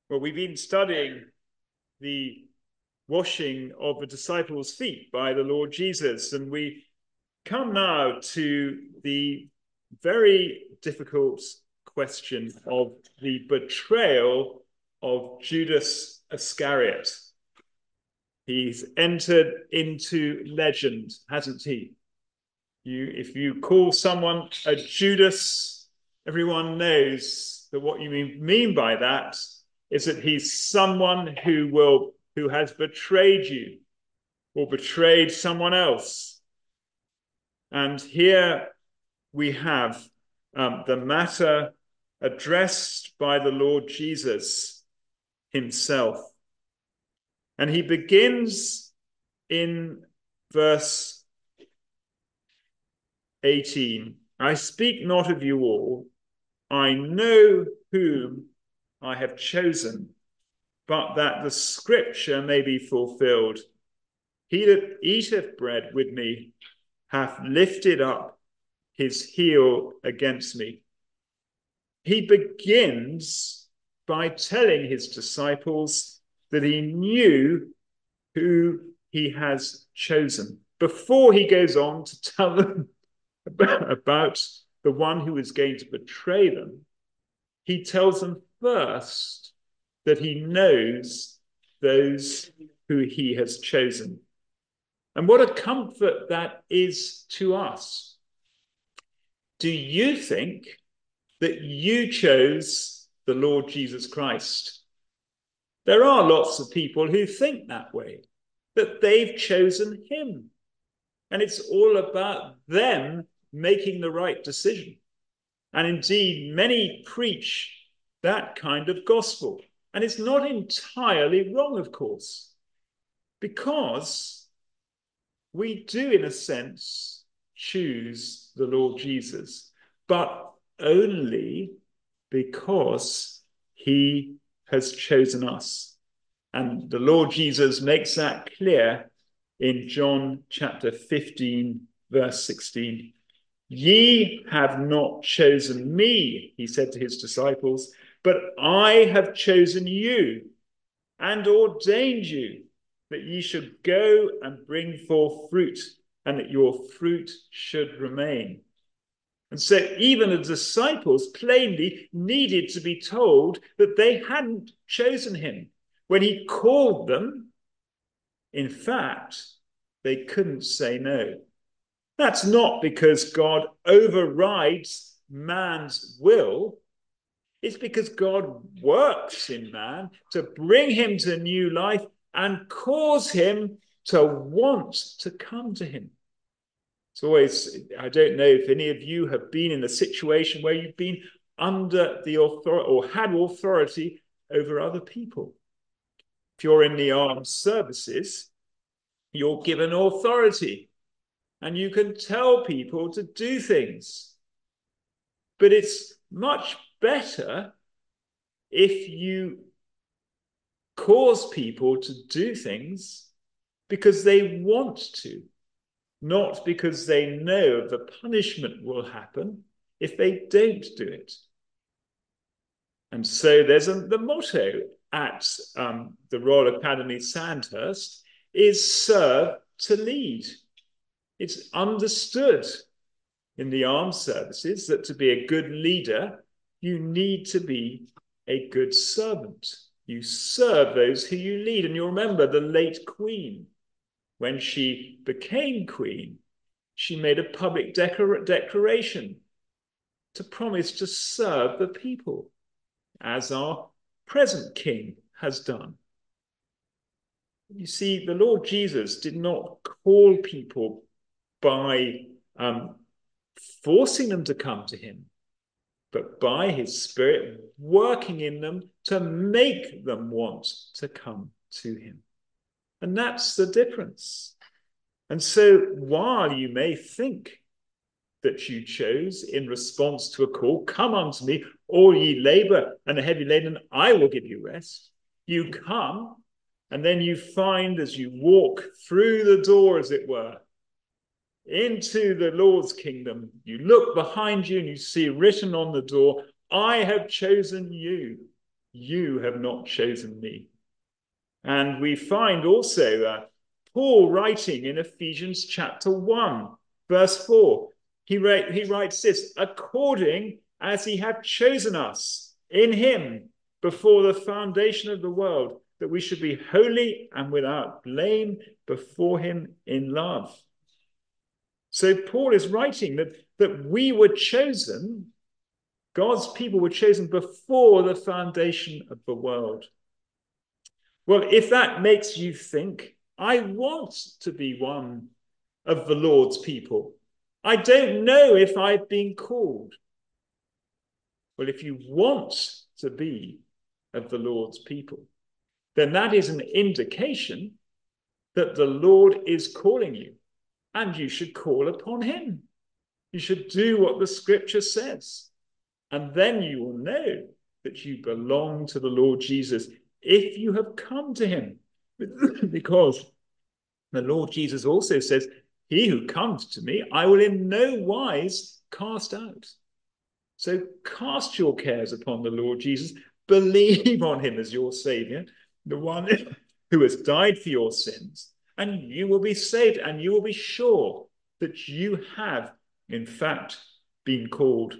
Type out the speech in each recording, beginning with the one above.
Well, we've been studying the washing of the disciples' feet by the Lord Jesus, and we come now to the very difficult question of the betrayal of Judas Iscariot. He's entered into legend, hasn't he? If you call someone a Judas, everyone knows that what you mean by that is that he's someone who has betrayed you or betrayed someone else. And here we have the matter addressed by the Lord Jesus himself. And he begins in verse 18. I speak not of you all. I know whom I have chosen, but that the scripture may be fulfilled. He that eateth bread with me hath lifted up his heel against me. He begins by telling his disciples that he knew who he has chosen before he goes on to tell them about the one who is going to betray them. He tells them first that he knows those who he has chosen. And what a comfort that is to us. Do you think that you chose the Lord Jesus Christ? There are lots of people who think that way, that they've chosen him. And it's all about them making the right decision. And indeed, many preach that kind of gospel. And it's not entirely wrong, of course, because we do, in a sense, choose the Lord Jesus, but only because he has chosen us. And the Lord Jesus makes that clear in John chapter 15, verse 16. Ye have not chosen me, he said to his disciples, but I have chosen you and ordained you that ye should go and bring forth fruit, and that your fruit should remain. And so even the disciples plainly needed to be told that they hadn't chosen him. When he called them, in fact, they couldn't say no. That's not because God overrides man's will. It's because God works in man to bring him to new life and cause him to want to come to him. It's always, I don't know if any of you have been in a situation where you've been under the authority or had authority over other people. If you're in the armed services, you're given authority and you can tell people to do things. But it's much better if you cause people to do things because they want to, not because they know the punishment will happen if they don't do it. And so there's the motto at the Royal Academy Sandhurst is serve to lead. It's understood in the armed services that to be a good leader, you need to be a good servant. You serve those who you lead. And you remember the late Queen, when she became Queen, she made a public declaration to promise to serve the people, as our present King has done. You see, the Lord Jesus did not call people by forcing them to come to him, but by his Spirit working in them to make them want to come to him. And that's the difference. And so while you may think that you chose in response to a call, come unto me, all ye labor and are heavy laden, I will give you rest. You come, and then you find as you walk through the door, as it were, into the Lord's kingdom, you look behind you and you see written on the door, I have chosen you. you have not chosen me. And we find also Paul writing in Ephesians chapter 1, verse 4. He writes this, according as he had chosen us in him before the foundation of the world, that we should be holy and without blame before him in love. So Paul is writing that we were chosen, God's people were chosen before the foundation of the world. Well, if that makes you think, I want to be one of the Lord's people. I don't know if I've been called. Well, if you want to be of the Lord's people, then that is an indication that the Lord is calling you, and you should call upon him. You should do what the scripture says, and then you will know that you belong to the Lord Jesus if you have come to him. Because the Lord Jesus also says, he who comes to me, I will in no wise cast out. So cast your cares upon the Lord Jesus. Believe on him as your Savior, the one who has died for your sins, and you will be saved, and you will be sure that you have, in fact, been called.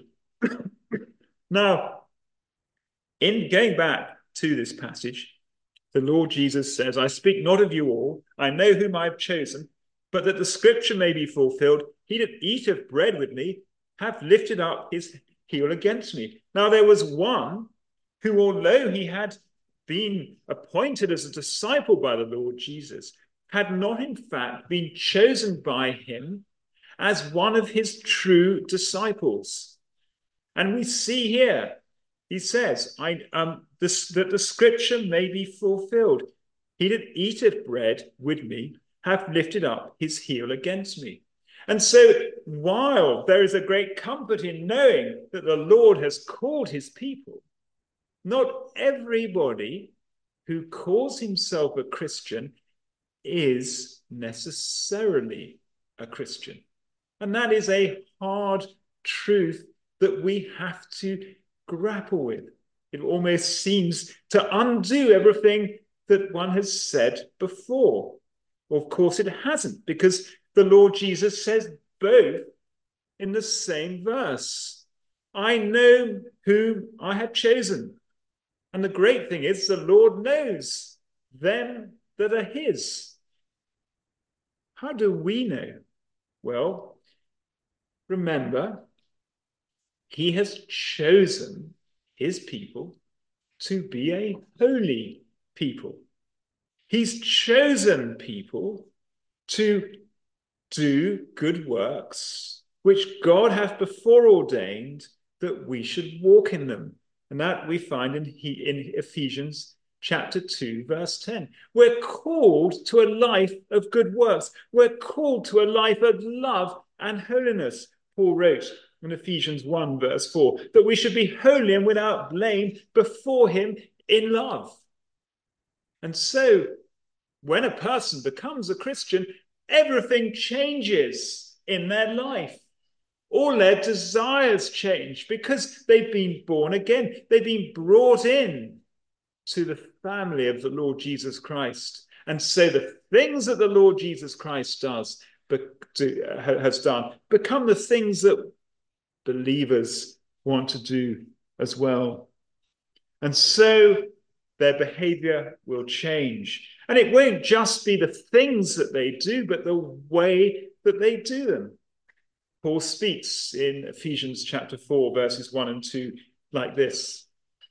Now, in going back to this passage, the Lord Jesus says, I speak not of you all, I know whom I have chosen, but that the scripture may be fulfilled, he that eateth bread with me hath lifted up his heel against me. Now there was one who, although he had been appointed as a disciple by the Lord Jesus, had not in fact been chosen by him as one of his true disciples. And we see here, he says, that the scripture may be fulfilled. He that eateth bread with me hath lifted up his heel against me. And so while there is a great comfort in knowing that the Lord has called his people, not everybody who calls himself a Christian is necessarily a Christian. And that is a hard truth that we have to grapple with. It almost seems to undo everything that one has said before. Well, of course, it hasn't, because the Lord Jesus says both in the same verse. I know whom I have chosen. And the great thing is the Lord knows them that are his. How do we know? Well, remember, he has chosen his people to be a holy people. He's chosen people to do good works, which God hath before ordained that we should walk in them. And that we find in Ephesians chapter 2, verse 10. We're called to a life of good works. We're called to a life of love and holiness. Paul wrote in Ephesians 1, verse 4, that we should be holy and without blame before him in love. And so, when a person becomes a Christian, everything changes in their life. All their desires change because they've been born again. They've been brought in to the family of the Lord Jesus Christ. And so the things that the Lord Jesus Christ has done become the things that believers want to do as well. And so their behavior will change. And it won't just be the things that they do, but the way that they do them. Paul speaks in Ephesians chapter 4, verses 1 and 2, like this.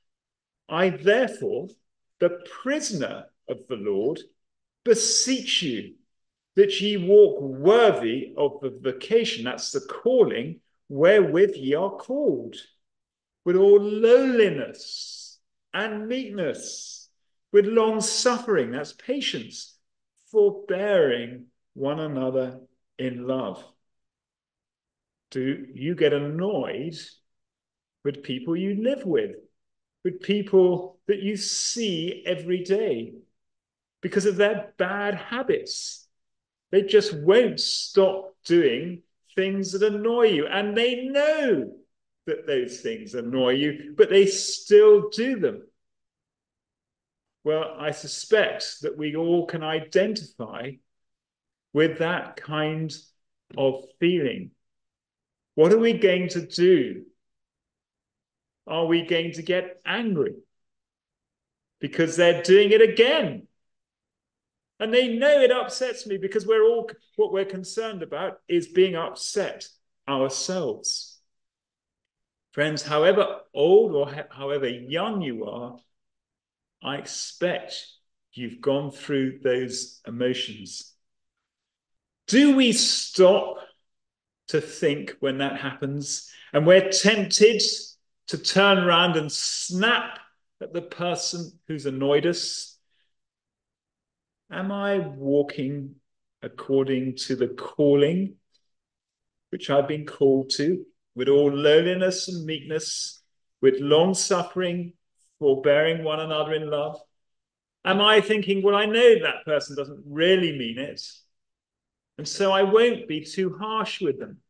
I therefore, the prisoner of the Lord, beseech you that ye walk worthy of the vocation, that's the calling, wherewith ye are called, with all lowliness and meekness, with long suffering, that's patience, forbearing one another in love. Do you get annoyed with people you live with people that you see every day because of their bad habits? They just won't stop doing things that annoy you, and they know that those things annoy you, but they still do them. Well, I suspect that we all can identify with that kind of feeling. What are we going to do? Are we going to get angry because they're doing it again? And they know it upsets me, because what we're concerned about is being upset ourselves. Friends, however old or however young you are, I expect you've gone through those emotions. Do we stop to think when that happens and we're tempted to turn around and snap at the person who's annoyed us? Am I walking according to the calling which I've been called to, with all lowliness and meekness, with long suffering, forbearing one another in love? Am I thinking, well, I know that person doesn't really mean it, and so I won't be too harsh with them?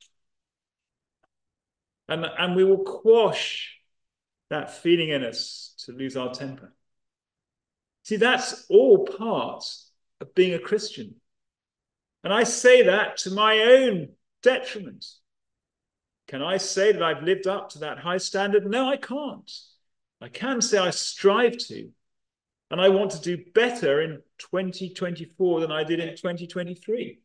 And we will quash that feeling in us to lose our temper. See, that's all part of being a Christian. And I say that to my own detriment. Can I say that I've lived up to that high standard? No, I can't. I can say I strive to. And I want to do better in 2024 than I did in 2023.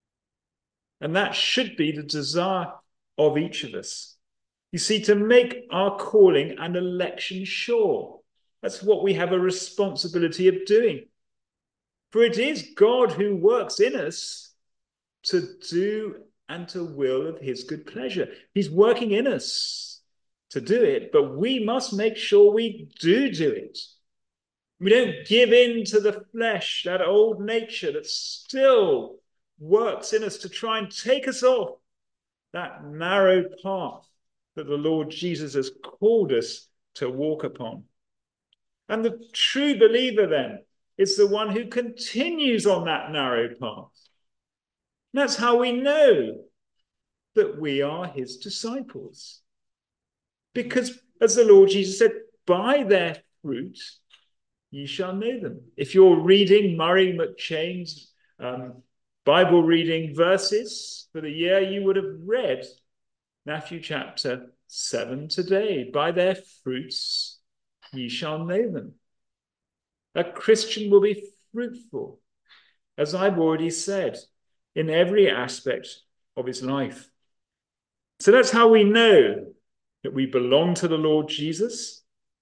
And that should be the desire of each of us. You see, to make our calling and election sure. That's what we have a responsibility of doing. For it is God who works in us to do and to will of his good pleasure. He's working in us to do it, but we must make sure we do it. We don't give in to the flesh, that old nature that still works in us to try and take us off that narrow path that the Lord Jesus has called us to walk upon. And the true believer then is the one who continues on that narrow path. And that's how we know that we are his disciples. Because, as the Lord Jesus said, by their fruit ye shall know them. If you're reading Murray McChain's Bible reading verses for the year, you would have read Matthew chapter 7 today. By their fruits ye shall know them. A Christian will be fruitful, as I've already said, in every aspect of his life. So that's how we know that we belong to the Lord Jesus.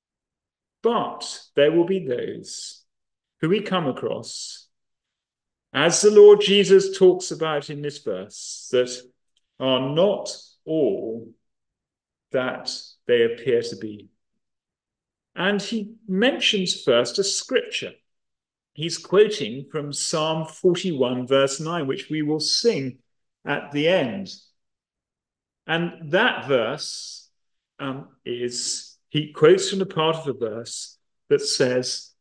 But there will be those who we come across, as the Lord Jesus talks about in this verse, that are not all that they appear to be. And he mentions first a scripture. He's quoting from Psalm 41, verse 9, which we will sing at the end. And that verse he quotes from the part of the verse that says,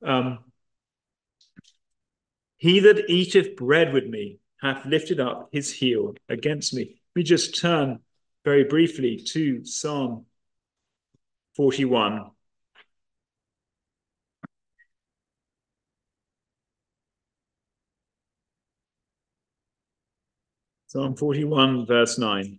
he that eateth bread with me hath lifted up his heel against me. We just turn very briefly to Psalm 41. Psalm 41, verse 9.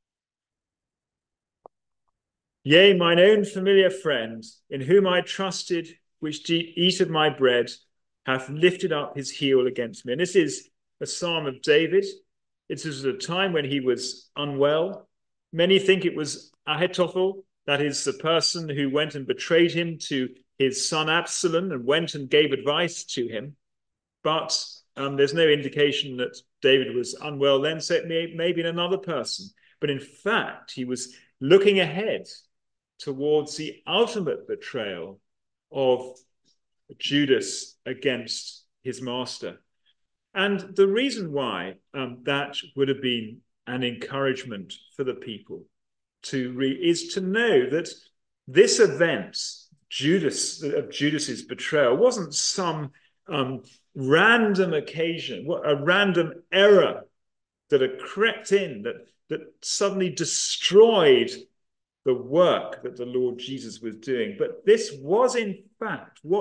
Yea, mine own familiar friend, in whom I trusted, which did eat of my bread, hath lifted up his heel against me. And this is a psalm of David. It was at a time when he was unwell. Many think it was Ahithophel, that is the person who went and betrayed him to his son Absalom and went and gave advice to him. But there's no indication that David was unwell then, so it may have been another person. But in fact, he was looking ahead towards the ultimate betrayal of Judas against his master. And the reason why that would have been an encouragement for the people is to know that this event, Judas's betrayal, wasn't some random occasion, a random error that had crept in that suddenly destroyed the work that the Lord Jesus was doing. But this was, in fact, what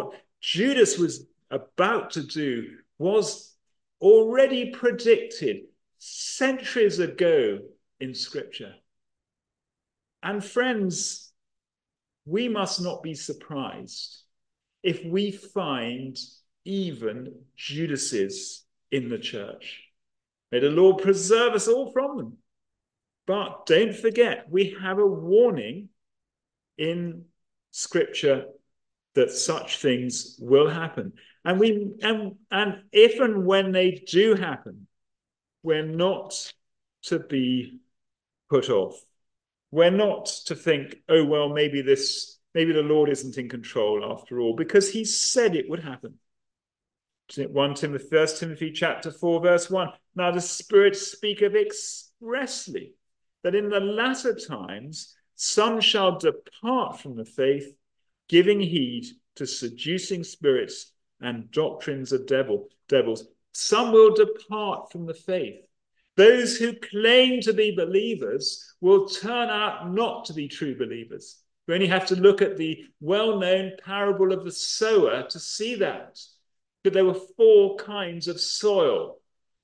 Judas was about to do was already predicted centuries ago in Scripture. And friends, we must not be surprised if we find even Judases in the church. May the Lord preserve us all from them. But don't forget, we have a warning in Scripture that such things will happen. And if and when they do happen, we're not to be put off. We're not to think, oh, well, maybe the Lord isn't in control after all, because he said it would happen. 1 Timothy chapter 4, verse 1. Now the Spirit speaketh expressly that in the latter times some shall depart from the faith, giving heed to seducing spirits and doctrines of devils. Some will depart from the faith. Those who claim to be believers will turn out not to be true believers. We only have to look at the well-known parable of the sower to see that. That there were 4 kinds of soil.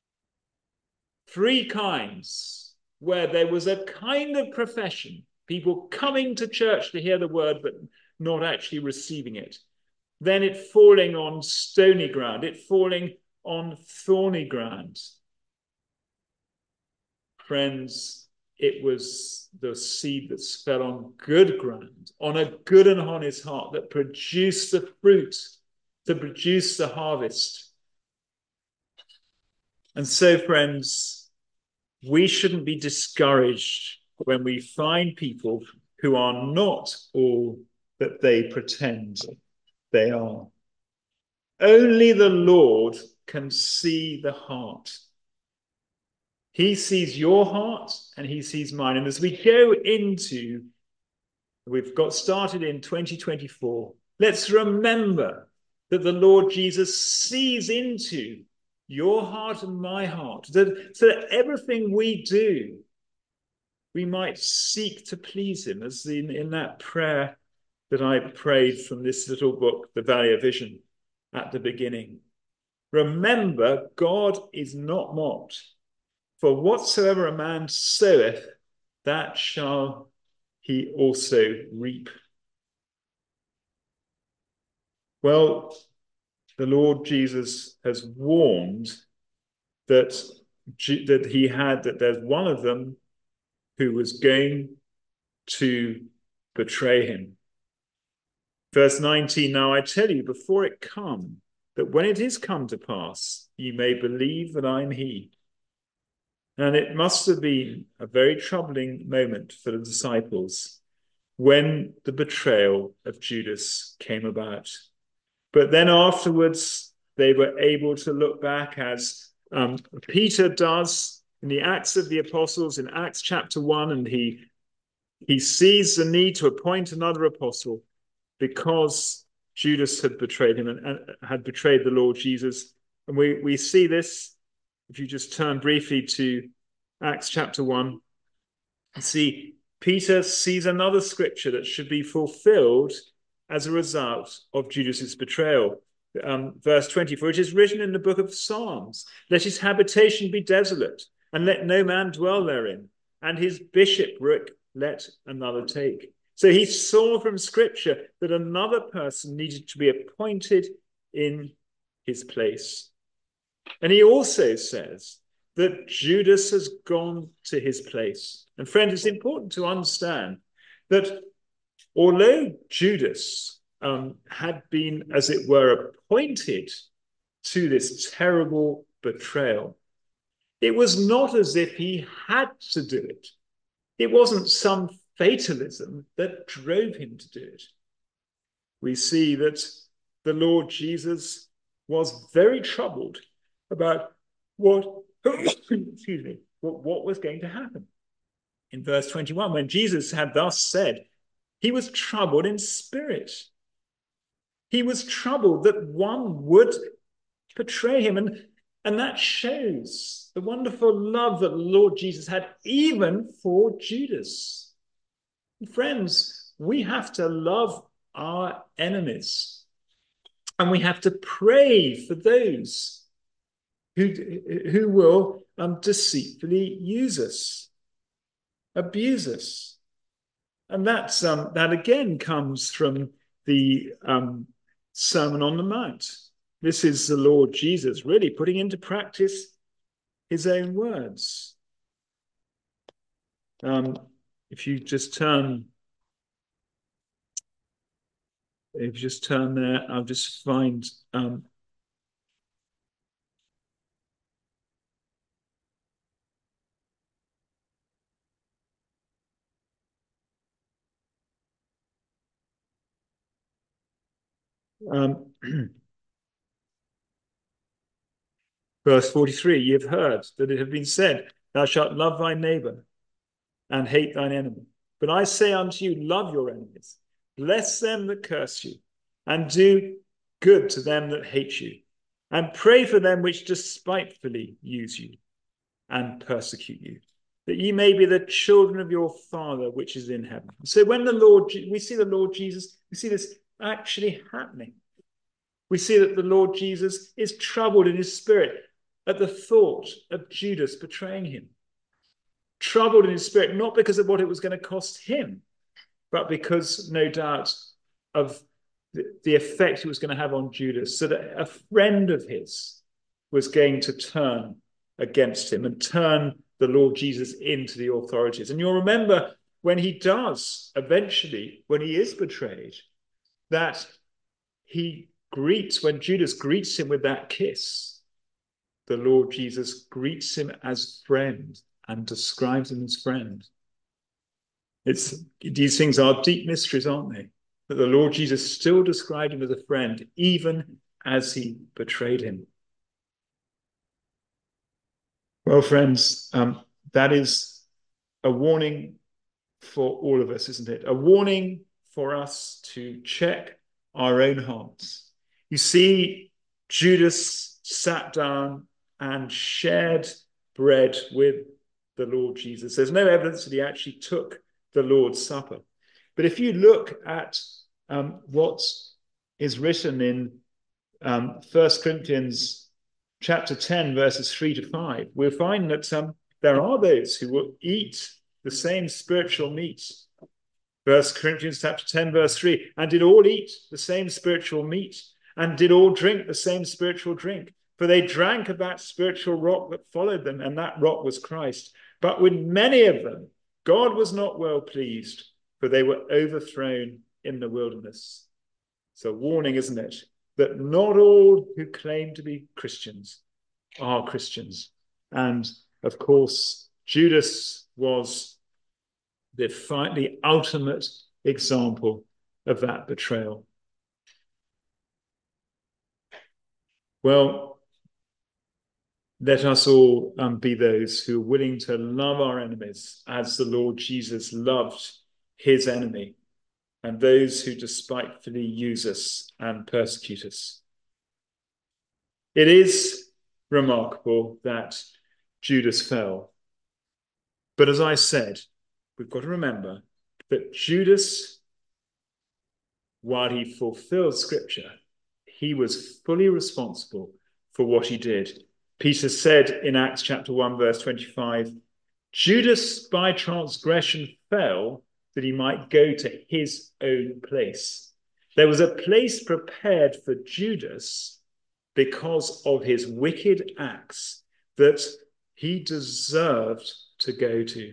3 kinds where there was a kind of profession, people coming to church to hear the word but not actually receiving it. Then it falling on stony ground, it falling on thorny ground. Friends, it was the seed that fell on good ground, on a good and honest heart that produced the fruit, to produce the harvest. And so, friends, we shouldn't be discouraged when we find people who are not all that they pretend they are. Only the Lord can see the heart. He sees your heart and he sees mine. And as we go into, we've got started in 2024, let's remember that the Lord Jesus sees into your heart and my heart, so that everything we do, we might seek to please him, as in that prayer that I prayed from this little book, The Valley of Vision, at the beginning. Remember, God is not mocked. For whatsoever a man soweth, that shall he also reap. Well, the Lord Jesus has warned that there's one of them who was going to betray him. Verse 19, now I tell you before it come, that when it is come to pass, ye may believe that I am he. And it must have been a very troubling moment for the disciples when the betrayal of Judas came about. But then afterwards, they were able to look back, as Peter does in the Acts of the Apostles, in Acts chapter 1, and he sees the need to appoint another apostle because Judas had betrayed him and had betrayed the Lord Jesus. And we see this, if you just turn briefly to Acts chapter 1, you see Peter sees another scripture that should be fulfilled as a result of Judas's betrayal. Verse 20, for it is written in the book of Psalms, let his habitation be desolate, and let no man dwell therein, and his bishopric let another take. So he saw from scripture that another person needed to be appointed in his place. And he also says that Judas has gone to his place. And friend, it's important to understand that although Judas had been, as it were, appointed to this terrible betrayal, it was not as if he had to do it. It wasn't some fatalism that drove him to do it. We see that the Lord Jesus was very troubled about what was going to happen. In verse 21, when Jesus had thus said, he was troubled in spirit. He was troubled that one would betray him. And that shows the wonderful love that the Lord Jesus had even for Judas. Friends, we have to love our enemies. And we have to pray for those who will deceitfully use us, abuse us. And that again comes from the Sermon on the Mount. This is the Lord Jesus really putting into practice his own words. If you just turn there, I'll just find verse 43, ye have heard that it have been said, thou shalt love thy neighbor and hate thine enemy. But I say unto you, love your enemies, bless them that curse you, and do good to them that hate you, and pray for them which despitefully use you and persecute you, that ye may be the children of your Father which is in heaven. So when we see the Lord Jesus, we see this actually happening. We see that the Lord Jesus is troubled in his spirit at the thought of Judas betraying him. Troubled in his spirit, not because of what it was going to cost him, but because, no doubt, of the effect it was going to have on Judas, so that a friend of his was going to turn against him and turn the Lord Jesus into the authorities. And you'll remember when he does, eventually, when he is betrayed, that when Judas greets him with that kiss, the Lord Jesus greets him as friend and describes him as friend. These things are deep mysteries, aren't they? That the Lord Jesus still described him as a friend, even as he betrayed him. Well, friends, that is a warning for all of us, isn't it? A warning for us to check our own hearts. You see, Judas sat down and shared bread with the Lord Jesus. There's no evidence that he actually took the Lord's Supper. But if you look at what is written in 1 Corinthians chapter 10, verses 3 to 5, we'll find that there are those who will eat the same spiritual meat. 1 Corinthians chapter 10, verse 3, and did all eat the same spiritual meat, and did all drink the same spiritual drink. For they drank of that spiritual rock that followed them, and that rock was Christ. But with many of them, God was not well pleased, for they were overthrown in the wilderness. It's a warning, isn't it? That not all who claim to be Christians are Christians. And of course, Judas was the ultimate example of that betrayal. Well, let us all be those who are willing to love our enemies as the Lord Jesus loved his enemy, and those who despitefully use us and persecute us. It is remarkable that Judas fell. But as I said, we've got to remember that Judas, while he fulfilled Scripture, he was fully responsible for what he did. Peter said in Acts chapter 1, verse 25, Judas by transgression fell that he might go to his own place. There was a place prepared for Judas because of his wicked acts that he deserved to go to.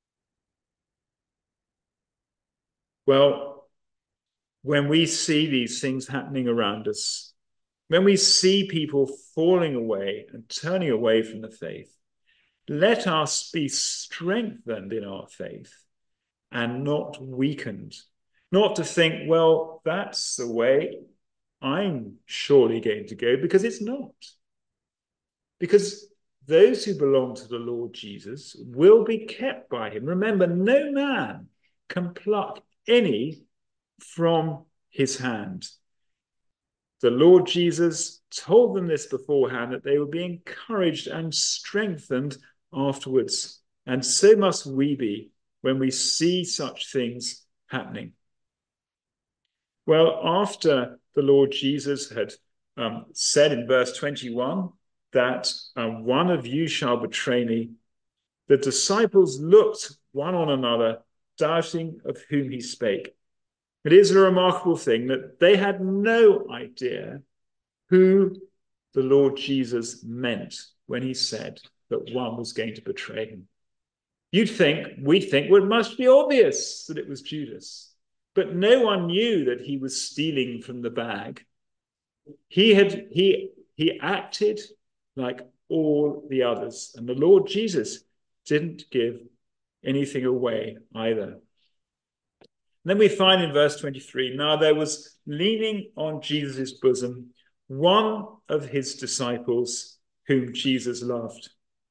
Well, when we see these things happening around us, when we see people falling away and turning away from the faith, let us be strengthened in our faith and not weakened. Not to think, well, that's the way I'm surely going to go, because it's not. Because those who belong to the Lord Jesus will be kept by him. Remember, no man can pluck any from his hand. The Lord Jesus told them this beforehand, that they would be encouraged and strengthened afterwards. And so must we be when we see such things happening. Well, after the Lord Jesus had said in verse 21 that one of you shall betray me, the disciples looked one on another, doubting of whom he spake. It is a remarkable thing that they had no idea who the Lord Jesus meant when he said that one was going to betray him. We'd think, well, it must be obvious that it was Judas. But no one knew that he was stealing from the bag. He acted like all the others, and the Lord Jesus didn't give anything away either. And then we find in verse 23, now there was leaning on Jesus' bosom one of his disciples whom Jesus loved.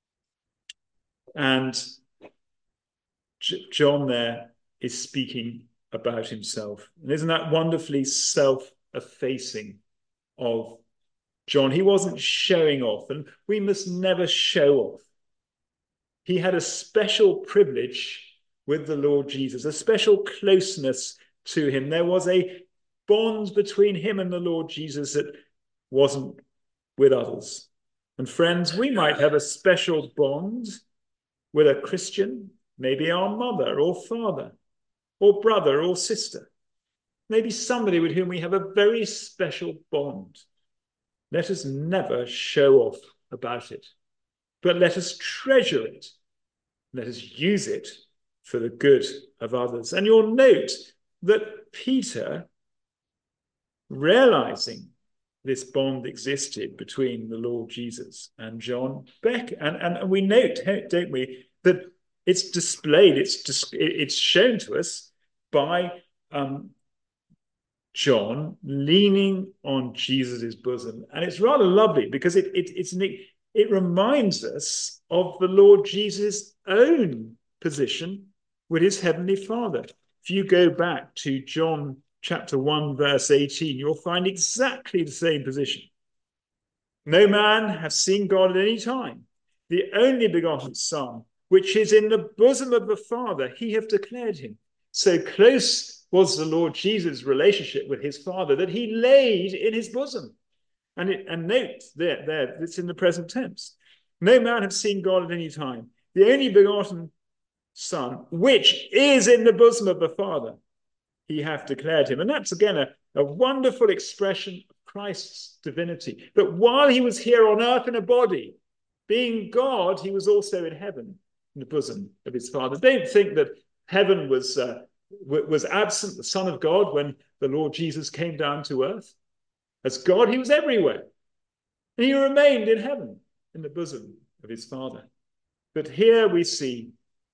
And John there is speaking about himself. And isn't that wonderfully self-effacing of John? He wasn't showing off, and we must never show off. He had a special privilege with the Lord Jesus, a special closeness to him. There was a bond between him and the Lord Jesus that wasn't with others. And friends, we might have a special bond with a Christian, maybe our mother or father or brother or sister, maybe somebody with whom we have a very special bond. Let us never show off about it, but let us treasure it. Let us use it for the good of others. And you'll note that Peter, realizing this bond existed between the Lord Jesus and John, and we note, don't we, that it's displayed, it's shown to us by John leaning on Jesus' bosom. And it's rather lovely because it reminds us of the Lord Jesus' own position with his heavenly Father. If you go back to John chapter 1, verse 18, you'll find exactly the same position. No man has seen God at any time. The only begotten Son, which is in the bosom of the Father, he hath declared him. So close was the Lord Jesus' relationship with his Father that he laid in his bosom. And note there, it's in the present tense. No man hath seen God at any time. The only begotten Son, which is in the bosom of the Father, he hath declared him. And that's, again, a wonderful expression of Christ's divinity. But while he was here on earth in a body, being God, he was also in heaven, in the bosom of his Father. Don't think that heaven was absent, the Son of God, when the Lord Jesus came down to earth. As God, he was everywhere. And he remained in heaven, in the bosom of his Father. But here we see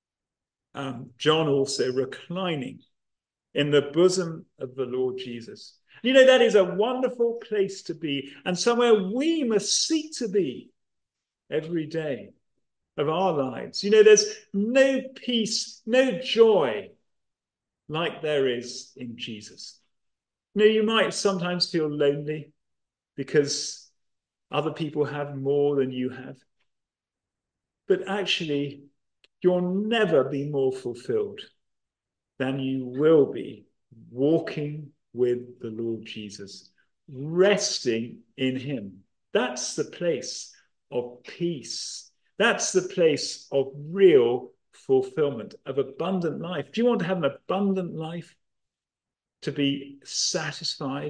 John also reclining in the bosom of the Lord Jesus. You know, that is a wonderful place to be, and somewhere we must seek to be every day of our lives. You know, there's no peace, no joy like there is in Jesus. You know, you might sometimes feel lonely because other people have more than you have. But actually, you'll never be more fulfilled than you will be walking with the Lord Jesus, resting in him. That's the place of peace. That's the place of real fulfillment, of abundant life. Do you want to have an abundant life? To be satisfied?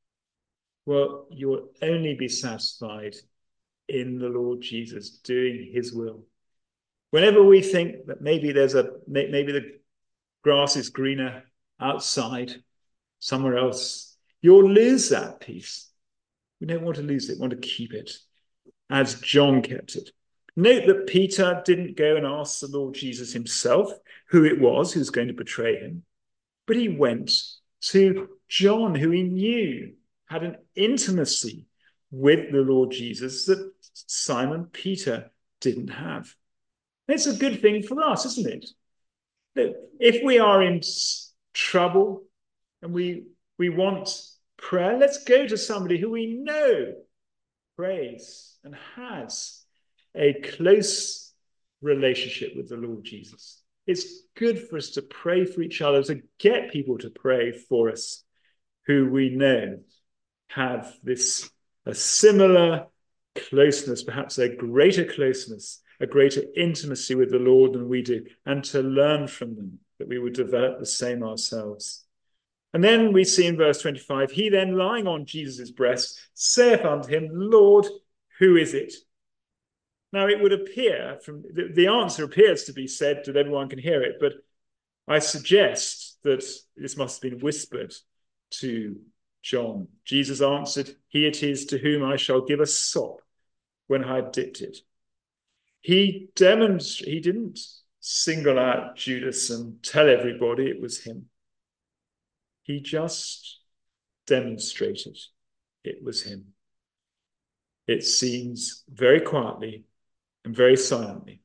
Well, you will only be satisfied in the Lord Jesus, doing his will. Whenever we think that maybe the grass is greener outside, somewhere else, you'll lose that peace. We don't want to lose it, we want to keep it, as John kept it. Note that Peter didn't go and ask the Lord Jesus himself who it was who was going to betray him, but he went to John, who he knew had an intimacy with the Lord Jesus that Simon Peter didn't have. It's a good thing for us, isn't it? That if we are in trouble and we want prayer, let's go to somebody who we know prays and has a close relationship with the Lord Jesus. It's good for us to pray for each other, to get people to pray for us who we know have a similar closeness, perhaps a greater closeness, a greater intimacy with the Lord than we do, and to learn from them, that we would develop the same ourselves. And then we see in verse 25, he then lying on Jesus' breast saith unto him, Lord, who is it? Now it would appear from the answer appears to be said that everyone can hear it, but I suggest that this must have been whispered to John. Jesus answered, he it is to whom I shall give a sop when I have dipped it. He didn't single out Judas and tell everybody it was him. He just demonstrated it was him. It seems very quietly and very silently.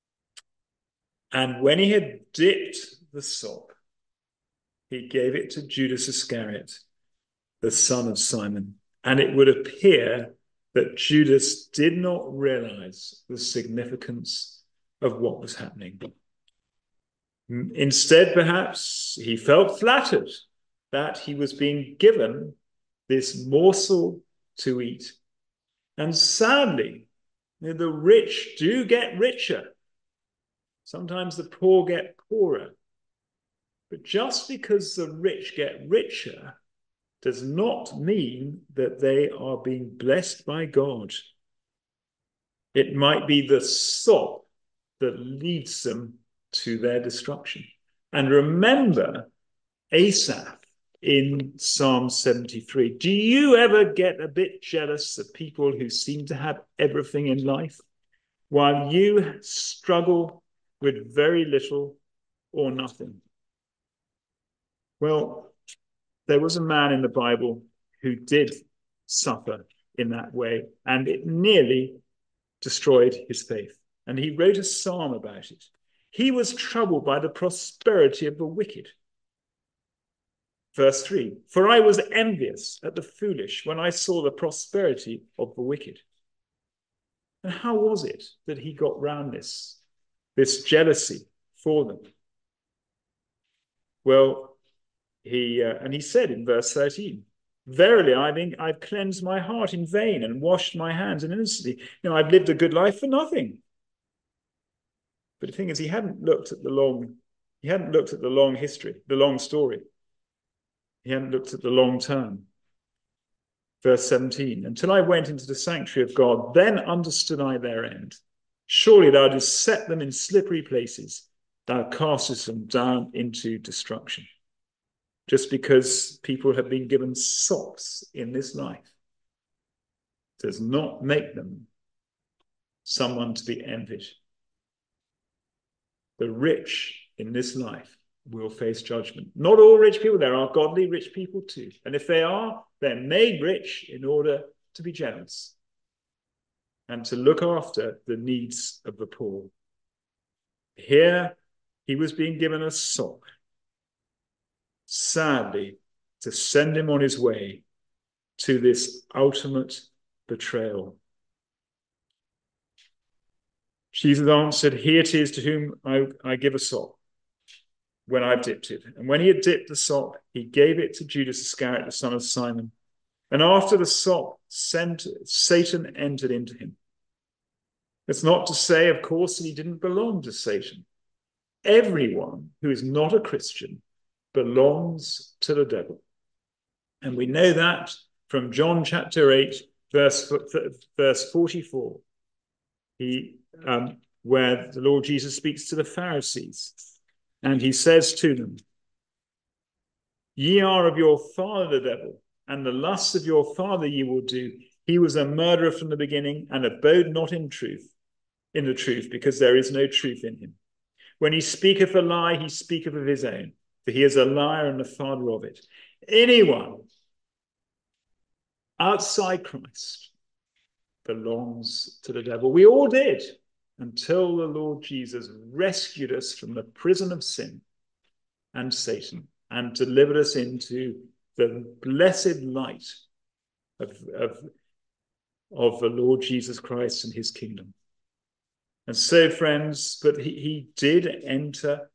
And when he had dipped the sop, he gave it to Judas Iscariot, the son of Simon. And it would appear that Judas did not realize the significance of what was happening. Instead, perhaps, he felt flattered that he was being given this morsel to eat. And sadly, the rich do get richer. Sometimes the poor get poorer. But just because the rich get richer does not mean that they are being blessed by God. It might be the sop that leads them to their destruction. And remember Asaph in Psalm 73. Do you ever get a bit jealous of people who seem to have everything in life while you struggle with very little or nothing? Well, there was a man in the Bible who did suffer in that way, and it nearly destroyed his faith. And he wrote a psalm about it. He was troubled by the prosperity of the wicked. Verse 3, for I was envious at the foolish when I saw the prosperity of the wicked. And how was it that he got round this jealousy for them? Well, he said in verse 13, verily, I've cleansed my heart in vain and washed my hands in innocently. I've lived a good life for nothing. But the thing is, he hadn't looked at the long history, the long story. He hadn't looked at the long term. Verse 17, until I went into the sanctuary of God, then understood I their end. Surely thou didst set them in slippery places. Thou castest them down into destruction. Just because people have been given sops in this life does not make them someone to be envied. The rich in this life will face judgment. Not all rich people. There are godly rich people too. And if they are, they're made rich in order to be generous and to look after the needs of the poor. Here, he was being given a sop, sadly, to send him on his way to this ultimate betrayal. Jesus answered, he it is to whom I give a sop when I've dipped it. And when he had dipped the sop, he gave it to Judas Iscariot, the son of Simon. And after the sop, Satan entered into him. It's not to say, of course, that he didn't belong to Satan. Everyone who is not a Christian belongs to the devil. And we know that from John chapter 8, verse 44, where the Lord Jesus speaks to the Pharisees. And he says to them, ye are of your father the devil, and the lusts of your father ye will do. He was a murderer from the beginning, and abode not in the truth, because there is no truth in him. When he speaketh a lie, he speaketh of his own, for he is a liar and the father of it. Anyone outside Christ belongs to the devil. We all did, until the Lord Jesus rescued us from the prison of sin and Satan and delivered us into the blessed light of the Lord Jesus Christ and his kingdom. And so, friends, but he did enter,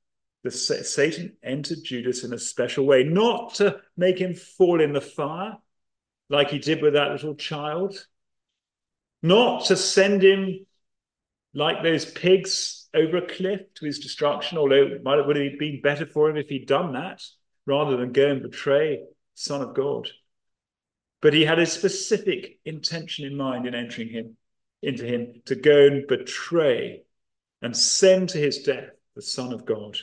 Satan entered Judas in a special way, not to make him fall in the fire like he did with that little child, not to send him like those pigs over a cliff to his destruction, although it would have been better for him if he'd done that rather than go and betray the Son of God. But he had a specific intention in mind in entering into him to go and betray and send to his death the Son of God.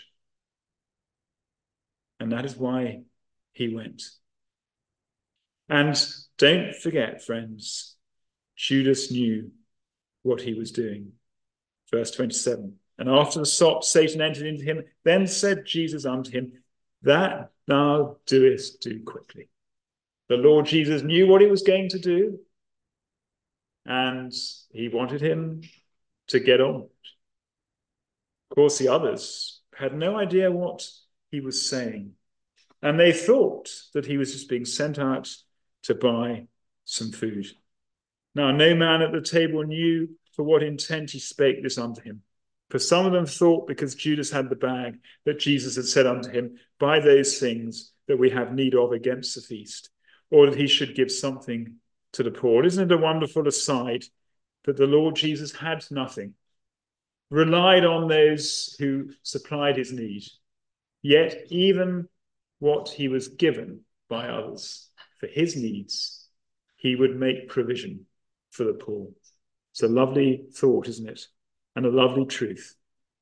And that is why he went. And don't forget, friends, Judas knew what he was doing. Verse 27. And after the sop, Satan entered into him. Then said Jesus unto him, that thou doest, do quickly. The Lord Jesus knew what he was going to do, and he wanted him to get on. Of course, the others had no idea what he was saying, and they thought that he was just being sent out to buy some food. Now, no man at the table knew for what intent he spake this unto him. For some of them thought, because Judas had the bag, that Jesus had said unto him, buy those things that we have need of against the feast, or that he should give something to the poor. Isn't it a wonderful aside that the Lord Jesus had nothing, relied on those who supplied his need, yet even what he was given by others for his needs, he would make provision for the poor. It's a lovely thought, isn't it? And a lovely truth.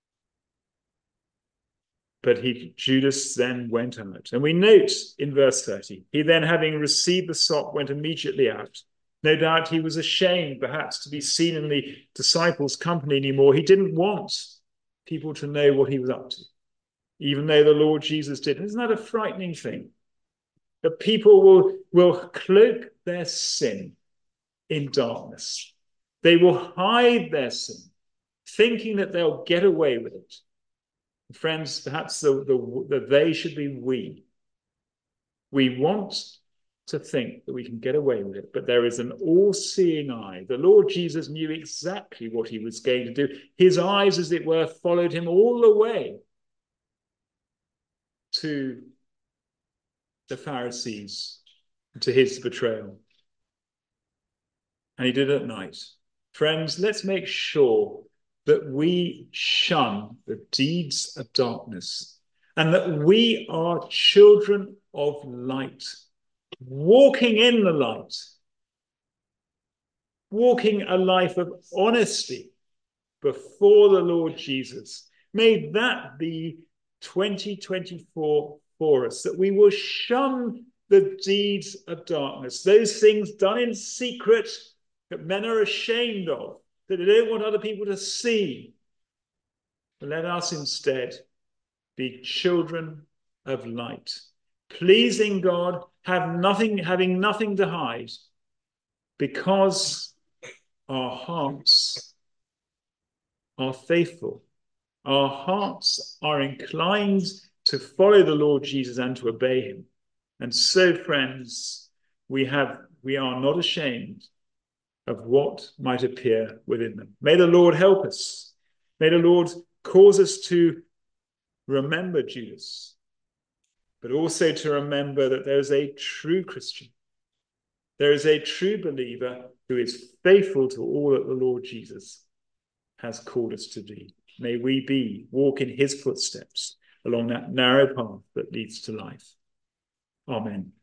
But Judas then went out. And we note in verse 30, he then, having received the sop, went immediately out. No doubt he was ashamed, perhaps, to be seen in the disciples' company anymore. He didn't want people to know what he was up to, even though the Lord Jesus did. Isn't that a frightening thing? That people will cloak their sin in darkness. They will hide their sin, thinking that they'll get away with it. Friends, perhaps the they should be we. We want to think that we can get away with it, but there is an all-seeing eye. The Lord Jesus knew exactly what he was going to do. His eyes, as it were, followed him all the way to the Pharisees, to his betrayal. And he did it at night. Friends, let's make sure that we shun the deeds of darkness and that we are children of light, walking in the light, walking a life of honesty before the Lord Jesus. May that be 2024 for us, that we will shun the deeds of darkness, those things done in secret that men are ashamed of, that they don't want other people to see. But let us instead be children of light, pleasing God, having nothing to hide, because our hearts are faithful. Our hearts are inclined to follow the Lord Jesus and to obey him. And so, friends, we are not ashamed of what might appear within them. May the Lord help us. May the Lord cause us to remember Judas, but also to remember that there is a true Christian. There is a true believer who is faithful to all that the Lord Jesus has called us to be. May we walk in his footsteps along that narrow path that leads to life. Amen.